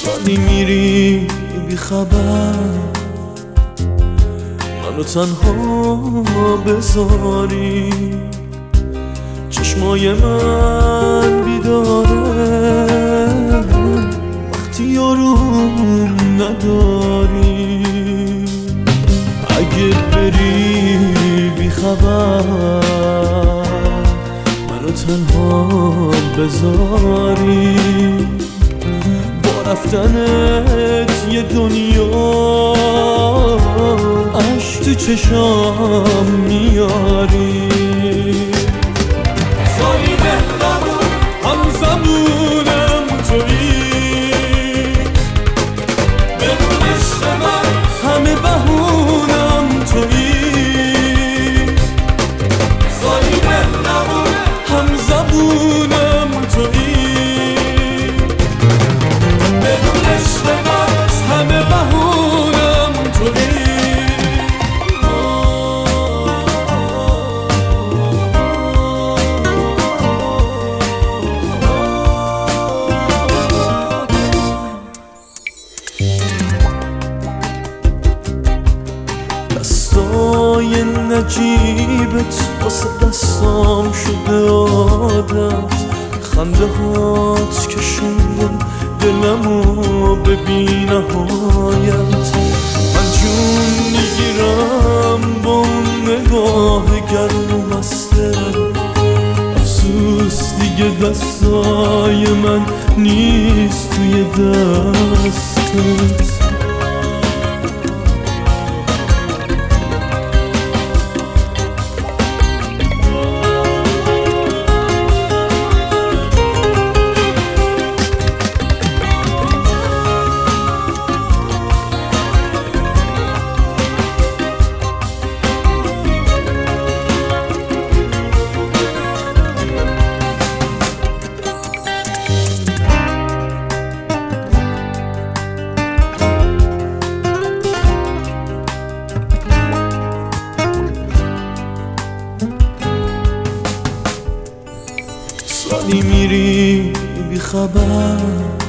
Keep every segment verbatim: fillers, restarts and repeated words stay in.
سالی میری بی خبر، منو تنها بذاری، چشمای من بیداره وقتی یاروم نداری. اگه بری بی خبر، منو تنها بذاری، با رفتنت یه دنیا عشق تو چشام میاری. سالی مهربون هم زبونم تویی، بدون عشق من همه بهونم تویی. سالی مهربون هم زبونم تویی، بدون عشق من همه بهونم تویی. دستای نجیبت واسه دستام شده عادت، خنده هات کشونده دلمو به بی نهایت. من جون میگیرم با اون نگاه گرم و مسته، افسوس دیگه دستای من نیست توی دستت. سالی میری بی خبر،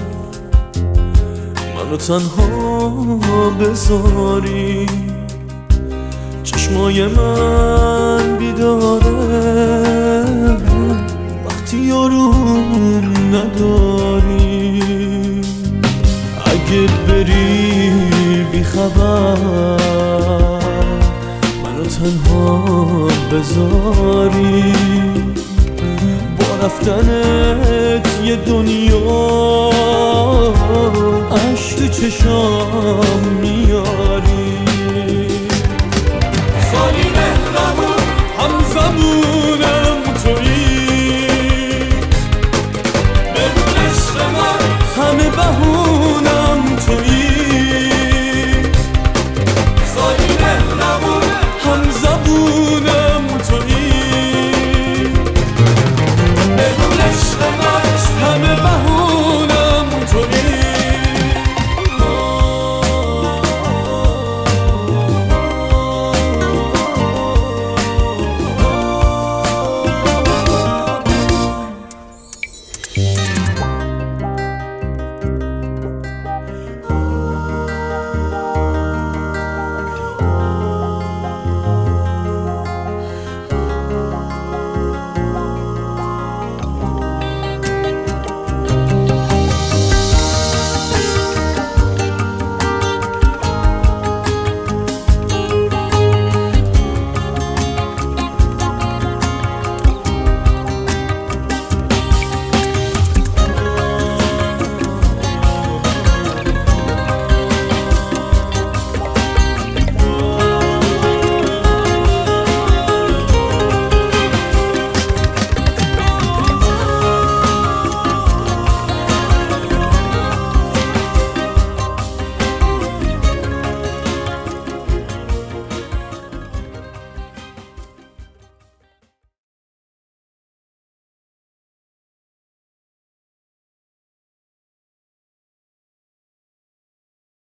منو تنها بذاری، چشمای من بیداره وقتی یاروم نداری. اگه بری بی خبر، منو تنها بذاری، رفتنت یه دنیا عشق تو چشام